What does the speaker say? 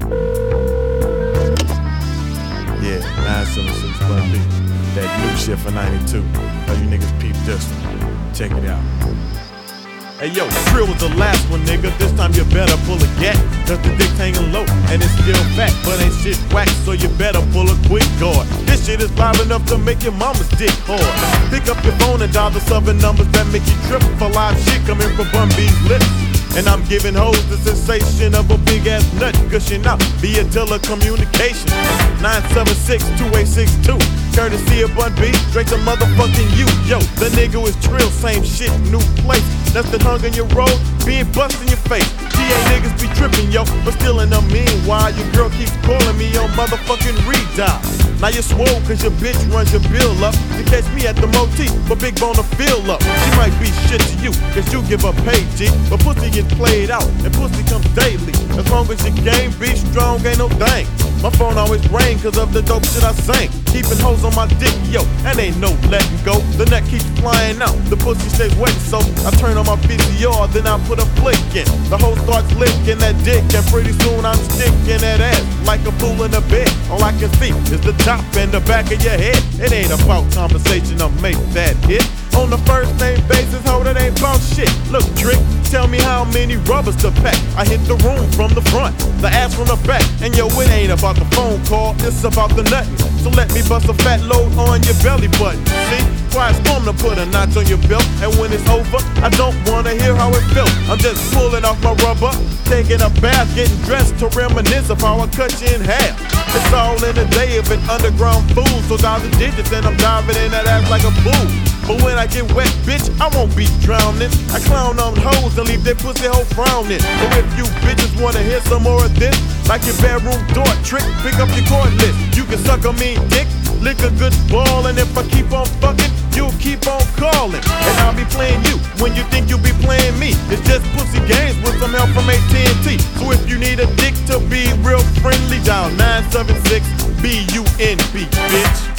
Yeah, 976 Bun B. That new shit for 92. How you niggas peep this one? Check it out. Hey yo, Trill was the last one, nigga. This time you better pull a gat, cause the dick's hanging low and it's still fat, but ain't shit whack, so you better pull a quick guard. This shit is loud enough to make your mama's dick hard. Pick up your phone and dial the 7 numbers that make you trip for live shit coming from Bun B's lips. And I'm giving hoes the sensation of a big ass nut gushing out via telecommunication. 976-2862, courtesy of Bun B, straight to motherfucking you. Yo, the nigga is Trill, same shit, new place. Nothing hung on your road, being bust in your face. TA niggas be tripping, yo, but still in the meanwhile, your girl keeps calling me on motherfucking redial. Now you swole cause your bitch runs your bill up to catch me at the motif, but big bone to fill up. She might be shit to you, cause you give her pay, G, but pussy gets played out, and pussy comes daily. As long as your game be strong, ain't no thing. My phone always ring cause of the dope shit I sing. Keeping hoes on my dick, yo, and ain't no letting go. The neck keeps flying out, the pussy stays wet, so I turn on my VCR, then I put a flick in. The hoe starts licking that dick, and pretty soon I'm sticking that ass like a fool in a bed. All I can see is the top and the back of your head. It ain't about conversation, I'll make that hit. On the first name basis, ho, that ain't about shit. Look, Trick, tell me how many rubbers to pack. I hit the room from the front, the ass from the back. And yo, it ain't about the phone call, it's about the nuttin'. So let me bust a fat load on your belly button. See, quiet storm to put a notch on your belt. And when it's over, I don't wanna hear how it felt. I'm just pulling off my rubber, taking a bath, getting dressed to reminisce of how I cut you in half. It's all in the day of an underground fool. So dial the digits and I'm diving in that ass like a fool. But when I get wet, bitch, I won't be drowning. I clown on hoes and leave their pussy hole frowning. But if you bitches wanna hear some more of this, like your bedroom door trick, pick up your chord list. You can suck a mean dick, lick a good ball, and if I keep on fucking, you'll keep on calling. And I'll be playing you when you think you'll be playing me. It's just pussy games with some help from AT&T. So if you need a dick to be real friendly, dial 976-BUNB, bitch.